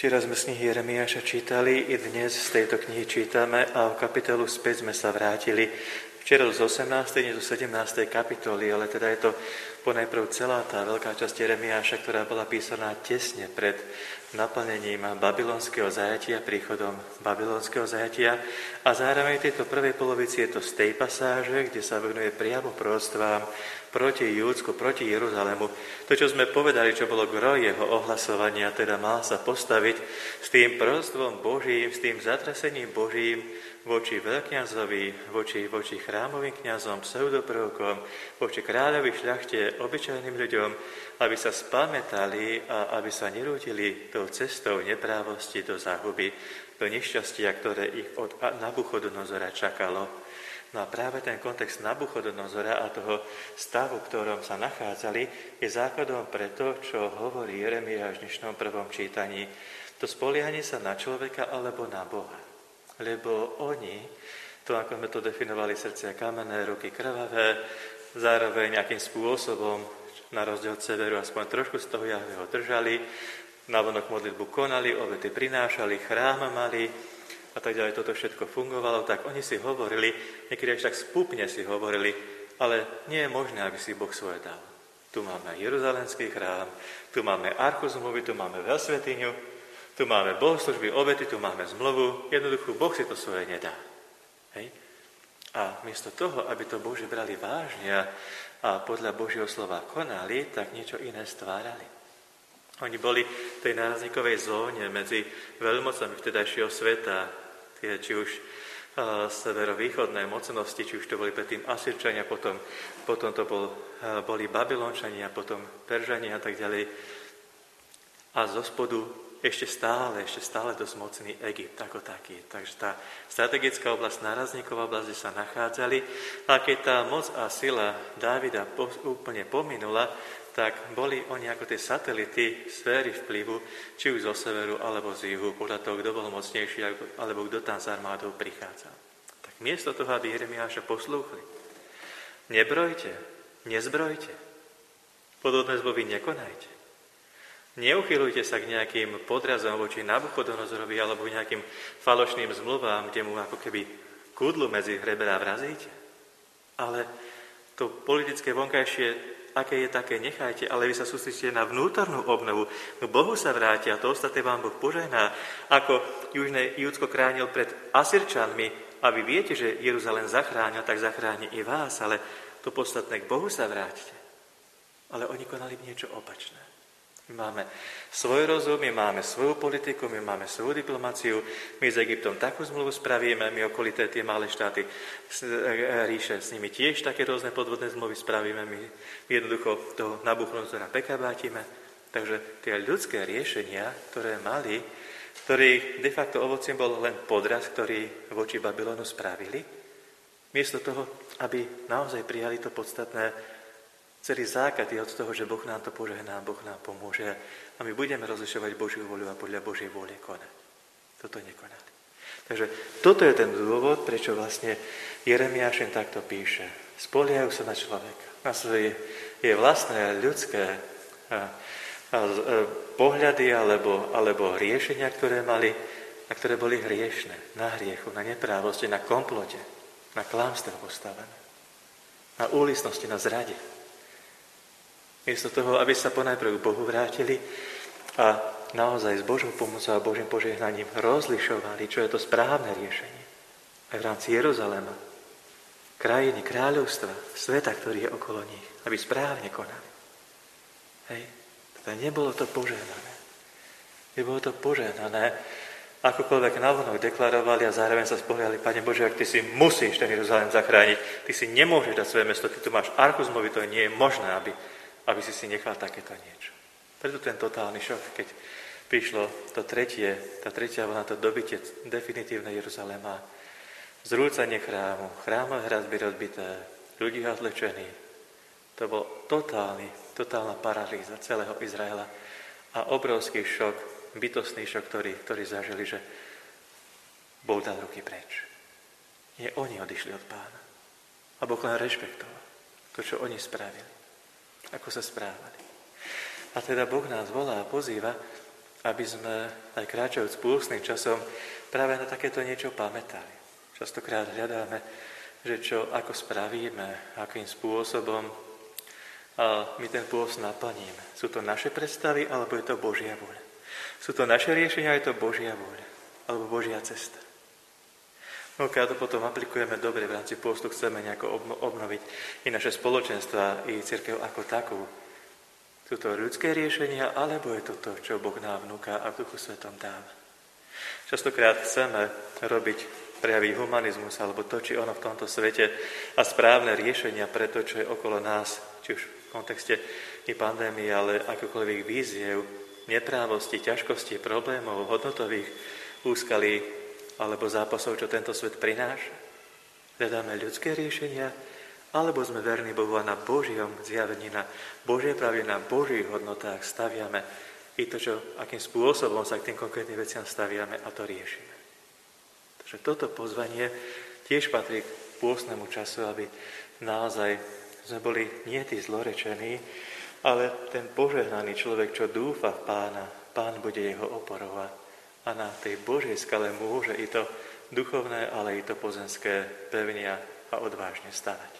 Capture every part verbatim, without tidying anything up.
Včera sme z knihy Jeremiáša čítali, i dnes z tejto knihy čítame a o kapitolu späť sme sa vrátili. Včera z osemnástej, dnes do sedemnástej kapitoly, ale teda je to ponajprv celá tá veľká časť Jeremiáša, ktorá bola písaná tesne pred naplnením babylonského zajatia, príchodom babylonského zajatia. A zároveň v tejto prvej polovici je to z tej pasáže, kde sa venuje priamo proroctvám proti Júdsku, proti Jeruzalému. To, čo sme povedali, čo bolo gro jeho ohlasovania, teda mal sa postaviť s tým proroctvom Božím, s tým zatrasením Božím voči veľkňazovi, voči, voči chrámovým kňazom, pseudoprorokom, voči kráľovi, šľachte, obyčajným ľuďom, aby sa spamätali a aby sa nerútili tou cestou neprávosti do záhuby, do nešťastia, ktoré ich od Nabuchodonozora čakalo. No a práve ten kontext Nabuchodonozora a toho stavu, v ktorom sa nachádzali, je základom pre to, čo hovorí Jeremiáš v dnešnom prvom čítaní. To spoliehanie sa na človeka alebo na Boha. Lebo oni, to ako sme to definovali, srdcia kamenné, ruky krvavé, zároveň akým spôsobom, na rozdiel od severu, aspoň trošku z toho Jahveho držali, navonok modlitbu konali, obety prinášali, chrám mali, a tak ďalej, toto všetko fungovalo, tak oni si hovorili, niekedy až tak spúpne si hovorili, ale nie je možné, aby si Boh svoje dal. Tu máme Jeruzalemský chrám, tu máme archu zmluvy, tu máme veľsvätyňu, tu máme bohoslužby, obety, tu máme zmluvu, jednoducho Boh si to svoje nedá. Hej? A miesto toho, aby to Boží brali vážne a podľa Božieho slova konali, tak niečo iné stvárali. Oni boli v tej nárazníkovej zóne medzi veľmocami vtedajšieho sveta, či už uh, severovýchodné mocnosti, či už to boli predtým Asyrčania, potom, potom to bol, uh, boli Babylončania, potom Peržania a tak ďalej. A zo spodu ešte stále, ešte stále dosť mocný Egypt ako taký. Takže tá strategická oblasť, nárazníková oblasť, kde sa nachádzali, a keď tá moc a sila Dávida po, úplne pominula, tak boli oni ako tie satelity sféry vplyvu, či už zo severu alebo z juhu, podľa toho, kto bol mocnejší, alebo kto tam s armádou prichádzal. Tak miesto toho, aby Jeremiáša poslúchli, nebrojte, nezbrojte, podvodné zmluvy nekonajte, neuchylujte sa k nejakým podrazom voči Nabuchodonozorovi alebo nejakým falošným zmluvám, kde mu ako keby kudlu medzi hreberá vrazíte, ale to politické vonkajšie, aké je také, nechajte, ale vy sa sústredíte na vnútornú obnovu. K Bohu sa vrátia, to ostatné vám Boh požehná. Ako južné Júdsko chránil pred Asyrčanmi, a vy viete, že Jeruzalém zachránil, tak zachráni i vás, ale to podstatné, k Bohu sa vráťte. Ale oni konali niečo opačné. My máme svoj rozum, my máme svoju politiku, my máme svoju diplomáciu, my s Egyptom takú zmluvu spravíme, my okolité tie malé štáty ríše, s nimi tiež také rôzne podvodné zmluvy spravíme, my jednoducho toho Nabuchodonozora pekabátime. Takže tie ľudské riešenia, ktoré mali, ktorých de facto ovocím bol len podraz, ktorý voči Babylonu spravili, miesto toho, aby naozaj prijali to podstatné, celý základ je od toho, že Boh nám to požehná, Boh nám pomôže a my budeme rozlišovať Božiu voľu a podľa Božej vôle konať. Toto nekonali. Takže toto je ten dôvod, prečo vlastne Jeremiáš takto píše. Spoliehajú sa na človeka, na svoje je vlastné ľudské a, a, a, pohľady alebo, alebo riešenia, ktoré mali, a ktoré boli hriešne, na hriechu, na neprávosti, na komplote, na klamstve postavené, na úlisnosti, na zrade. Miesto toho, aby sa ponajprv k Bohu vrátili a naozaj s Božou pomocou a Božím požehnaním rozlišovali, čo je to správne riešenie. Aj v rámci Jeruzalema, krajiny, kráľovstva, sveta, ktorý je okolo nich, aby správne konali. Hej. Teda nebolo to požehnané. Nebolo to požehnané, akokoľvek navonok deklarovali a zároveň sa spoliehali, Pane Bože, ak Ty si musíš ten Jeruzalém zachrániť, Ty si nemôžeš dať svoje mesto, Ty tu máš archu zmluvy, to nie je možné, aby aby si si nechal takéto niečo. Preto ten totálny šok, keď prišlo to tretie, tá tretia vlna, to dobitie definitívne Jeruzaléma, zrúcanie chrámu, chrámové hradby rozbité, ľudí odlečení. To bol totálny, totálna paralýza celého Izraela a obrovský šok, bytostný šok, ktorý, ktorý zažili, že Boh dal ruky preč. Nie oni odišli od Pána. A Boh len rešpektoval to, čo oni spravili. Ako sa správali. A teda Boh nás volá a pozýva, aby sme aj kráčajúc pôstnym časom práve na takéto niečo pamätali. Častokrát hľadáme, že čo, ako spravíme, akým spôsobom a my ten pôst naplníme. Sú to naše predstavy, alebo je to Božia vôľa? Sú to naše riešenia, je to Božia vôľa, alebo Božia cesta? No, keď to potom aplikujeme dobre v rámci pôstu, chceme nejako obnoviť i naše spoločenstva, i cirkev ako takú. Sú to ľudské riešenia, alebo je to to, čo Boh nám vnúka a v Duchu Svetom dáva? Častokrát chceme robiť prejaviť humanizmus, alebo to, či ono v tomto svete a správne riešenia pre to, čo je okolo nás, či už v kontexte i pandémie, ale akokoľvek víziev, neprávosti, ťažkosti, problémov, hodnotových úskalí alebo zápasov, čo tento svet prináša. Hľadáme ľudské riešenia, alebo sme verní Bohu a na Božiom zjavení, na Božie pravde, na Božích hodnotách staviame i to, čo, akým spôsobom sa k tým konkrétnym veciam staviame a to riešime. Takže toto pozvanie tiež patrí k pôstnemu času, aby naozaj sme boli nie tí zlorečení, ale ten požehnaný človek, čo dúfa v Pána, Pán bude jeho oporou a na tej Božej skale môže i to duchovné, ale i to pozemské pevnia a odvážne stavať.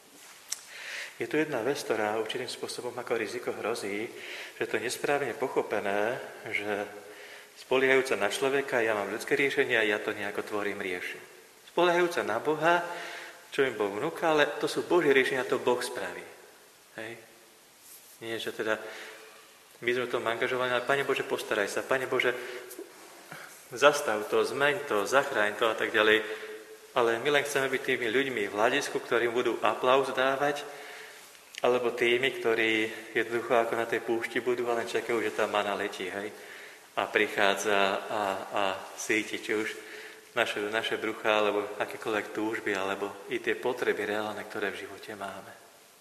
Je tu jedna vec, ktorá určitým spôsobom ako riziko hrozí, že to nesprávne pochopené, že spoliehajúca na človeka, ja mám ľudské riešenie a ja to nejako tvorím, riešim. Spoliehajúca na Boha, čo mi Boh vnúka, ale to sú Božie riešenia, to Boh spraví. Hej? Nie, že teda my sme v tom angažovaní, ale Pane Bože, postaraj sa, Pane Bože, zastav to, zmeň to, zachráň to a tak ďalej. Ale my len chceme byť tými ľuďmi v hľadisku, ktorým budú aplauz dávať, alebo tými, ktorí jednoducho ako na tej púšti budú a len čakajú, že tá mana letí, hej? A prichádza a, a síti, či už naše, naše bruchá, alebo akékoľvek túžby, alebo i tie potreby reálne, ktoré v živote máme.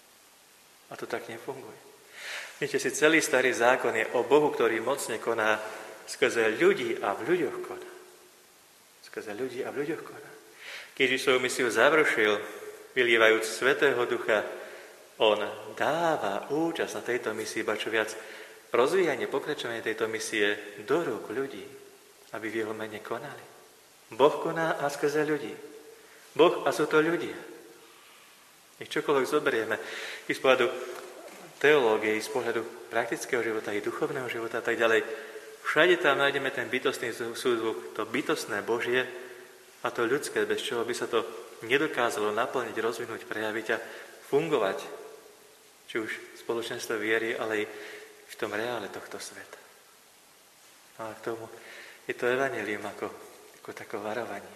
A to tak nefunguje. Viete si, celý starý zákon je o Bohu, ktorý mocne koná skrze ľudí a v ľuďoch koná. Skrze ľudí a v ľuďoch koná. Keď svoju misiu završil, vylievajúc Svätého Ducha, on dáva účasť na tejto misii, ba čo viac, rozvíjanie, pokračovanie tejto misie do rúk ľudí, aby v jeho mene konali. Boh koná a skrze ľudí. Boh a sú to ľudia. Nech čokoľvek zoberieme i z pohľadu teológie, i z pohľadu praktického života, i duchovného života a tak ďalej. Všade tam nájdeme ten bytostný súzvuk, to bytostné Božie a to ľudské, bez čoho by sa to nedokázalo naplniť, rozvinúť, prejaviť a fungovať. Či už v spoločenstve viery, ale i v tom reále tohto sveta. A k tomu je to evanjelium ako, ako také varovanie.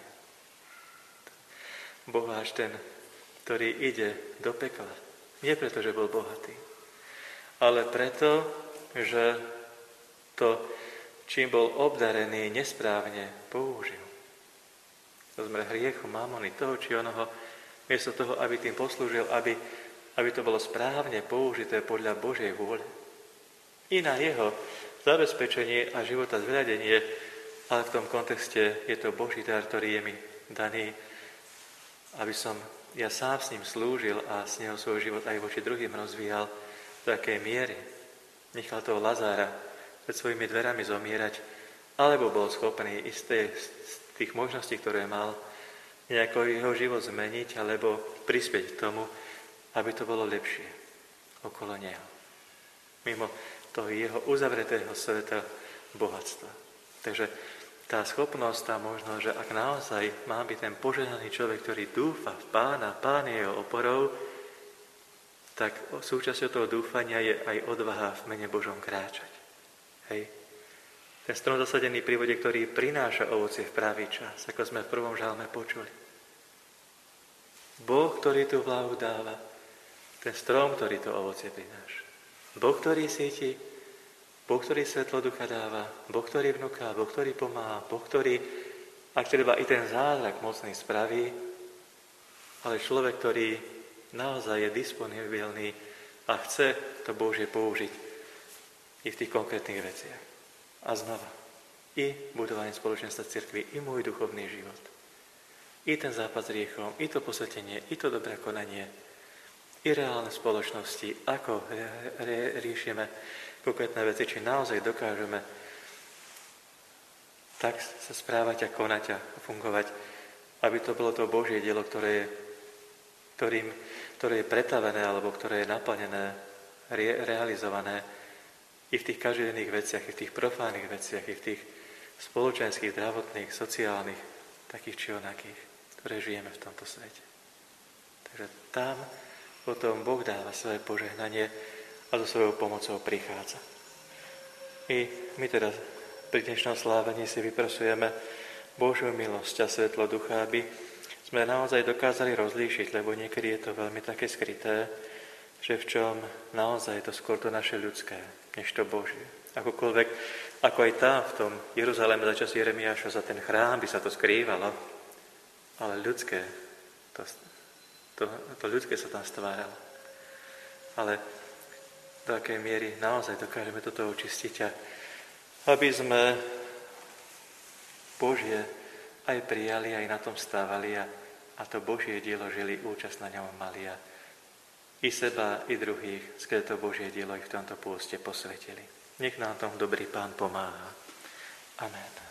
Boháč ten, ktorý ide do pekla, nie preto, že bol bohatý, ale preto, že to, čím bol obdarený, nesprávne použil. To sme hriechu, mamony, toho či onoho, miesto toho, aby tým poslúžil, aby, aby to bolo správne použité podľa Božej vôle. I na jeho zabezpečenie a života zveľadenie, ale v tom kontexte je to Boží dar, ktorý je mi daný, aby som ja sám s ním slúžil a s neho svoj život aj voči druhým rozvíjal do akej miery. Nechal toho Lazára pred svojimi dverami zomierať, alebo bol schopný isté z tých možností, ktoré mal, nejako jeho život zmeniť, alebo prispieť k tomu, aby to bolo lepšie okolo neho. Mimo toho jeho uzavretého sveta bohatstva. Takže tá schopnosť, tá možnosť, že ak naozaj má byť ten požehnaný človek, ktorý dúfa v Pána, Pán je jeho oporou, tak súčasťou toho dúfania je aj odvaha v mene Božom kráčať. Hej. Ten strom zasadený pri vode, ktorý prináša ovocie v pravý čas, ako sme v prvom žalme počuli. Boh, ktorý tú vláhu dáva, ten strom, ktorý to ovocie prináša. Boh, ktorý síti, Boh, ktorý svetlo ducha dáva, Boh, ktorý vnúka, Boh, ktorý pomáha, Boh, ktorý, ak treba, i ten zázrak mocný spraví, ale človek, ktorý naozaj je disponibilný a chce to Božie použiť i v tých konkrétnych veciach. A znova, i budovanie spoločenstva cirkvi, i môj duchovný život, i ten západ s riechom, i to posvetenie, i to dobré konanie, i reálne spoločnosti, ako riešime konkrétne veci, či naozaj dokážeme tak sa správať a konať a fungovať, aby to bolo to Božie dielo, ktoré je, ktorým, ktoré je pretavené alebo ktoré je naplnené, re, realizované i v tých každodenných veciach, i v tých profánnych veciach, i v tých spoločenských, zdravotných, sociálnych, takých či onakých, ktoré žijeme v tomto svete. Takže tam potom Boh dáva svoje požehnanie a so svojou pomocou prichádza. I my teda pri dnešnom slávení si vyprosujeme Božiu milosť a svetlo ducha, aby sme naozaj dokázali rozlíšiť, lebo niekedy je to veľmi také skryté, že v čom naozaj je to skôr to naše ľudské, než to Božie. Akokoľvek, ako aj tam v tom Jeruzaleme za čas Jeremiáša za ten chrám by sa to skrývalo, ale ľudské, to, to, to ľudské sa tam stváralo. Ale do akej miery naozaj dokážeme toto očistiť a aby sme Božie aj prijali, aj na tom stávali a, a to Božie dielo žili, účasť na ňom mali a i seba, i druhých, skrze to Božie dielo i v tomto pôste posvetili. Nech nám tom dobrý Pán pomáha. Amen.